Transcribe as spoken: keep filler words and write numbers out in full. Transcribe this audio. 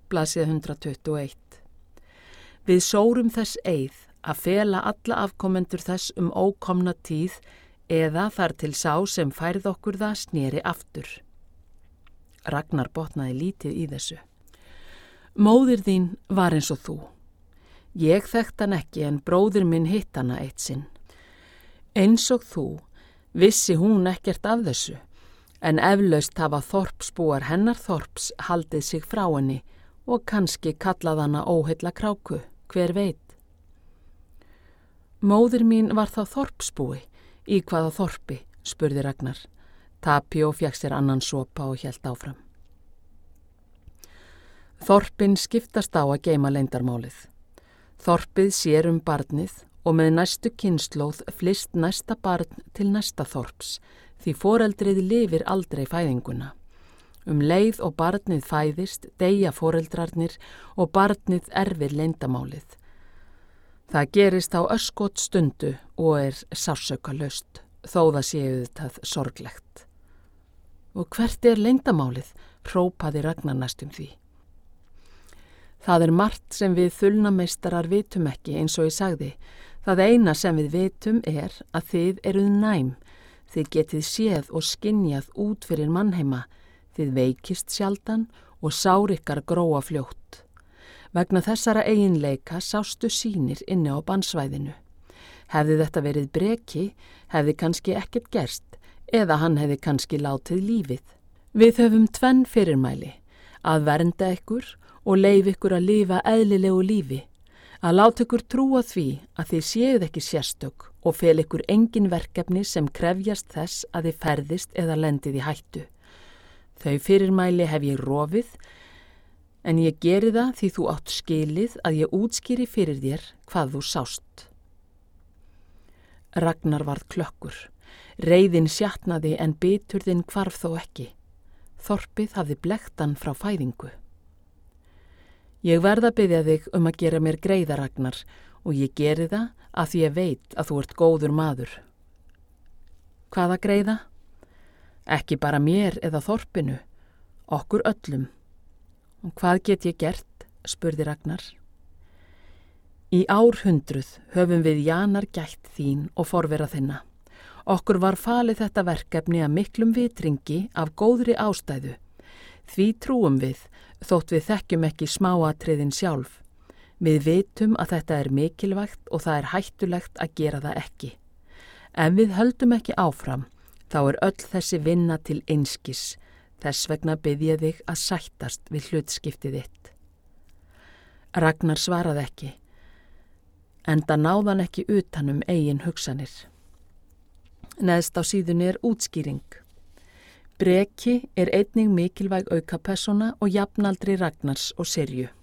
blaðsíða hundrað tuttugu og eitt. Við sórum þess eið að fela alla afkomendur þess um ókomna tíð eða þar til sá sem færð okkur það sneri aftur. Ragnar botnaði lítið í þessu. Móðir þín var eins og þú. Ég þekkt hann ekki en bróðir minn hitt hana eitt sinn. Eins og þú vissi hún ekkert af þessu, en eflaust hafa þorpsbúar hennar þorps haldið sig frá henni og kannski kallað hana óheilla kráku, hver veit. Móðir mín var þá þorpsbúi, í hvaða þorpi, spurði Ragnar. Tapio fékk sér annan sopa og hélt áfram. Þorpin skiptast á að geyma leyndarmálið. Þorpið sér um barnið og með næstu kynslóð flyst næsta barn til næsta þorps, því foreldrið lifir aldrei fæðinguna. Um leið og barnið fæðist, deyja foreldrarnir og barnið erfir leyndamálið. Það gerist á örskot stundu og er sársaukalaust, þó það séu þetta sorglegt. Og hvert er leyndamálið, hrópaði Ragnar næstum því. Það er margt sem við þulnameistarar vitum ekki, eins og ég sagði. Það eina sem við vitum er að þið eruð næm. Þið getið séð og skynjað út fyrir mannheima. Þið veikist sjaldan og sár ykkar gróa fljótt. Vegna þessara eiginleika sástu sýnir inni á bannsvæðinu. Hefði þetta verið breki, hefði kannski ekkert gerst, eða hann hefði kannski látið lífið. Við höfum tvenn fyrirmæli, að vernda ykkur og leyf ykkur að lifa eðlilegu lífi, að láta ykkur trúa því að þið séuð ekki sérstök og fel ykkur engin verkefni sem krefjast þess að þið ferðist eða lendið í hættu. Þau fyrirmæli hef ég rofið, en ég geri það því þú átt skilið að ég útskýri fyrir þér hvað þú sást. Ragnar varð klökkur. Reiðin sjatnaði en biturðin hvarf þó ekki. Þorpið hafði blekkt hann frá fæðingu. Ég verð að biðja þig um að gera mér greiða, Ragnar, og ég geri það að því ég veit að þú ert góður maður. Hvaða greiða? Ekki bara mér eða þorpinu, okkur öllum. Og hvað get ég gert? Spurði Ragnar. Í árhundruð höfum við Janar gætt þín og forvera þinna. Okkur var falið þetta verkefni að miklum vitringi af góðri ástæðu. Því trúum við, þótt við þekkjum ekki smáatriðin sjálf. Við vitum að þetta er mikilvægt og það er hættulegt að gera það ekki. Ef við höldum ekki áfram, þá er öll þessi vinna til einskis. Þess vegna bið ég þig að sættast við hlutskiptið þitt. Ragnar svaraði ekki, enda náðan ekki utan um eigin hugsanir. Neðst á síðunni er útskýring. Breki er einnig mikilvæg aukapersóna og jafnaldri Ragnars og Sirju.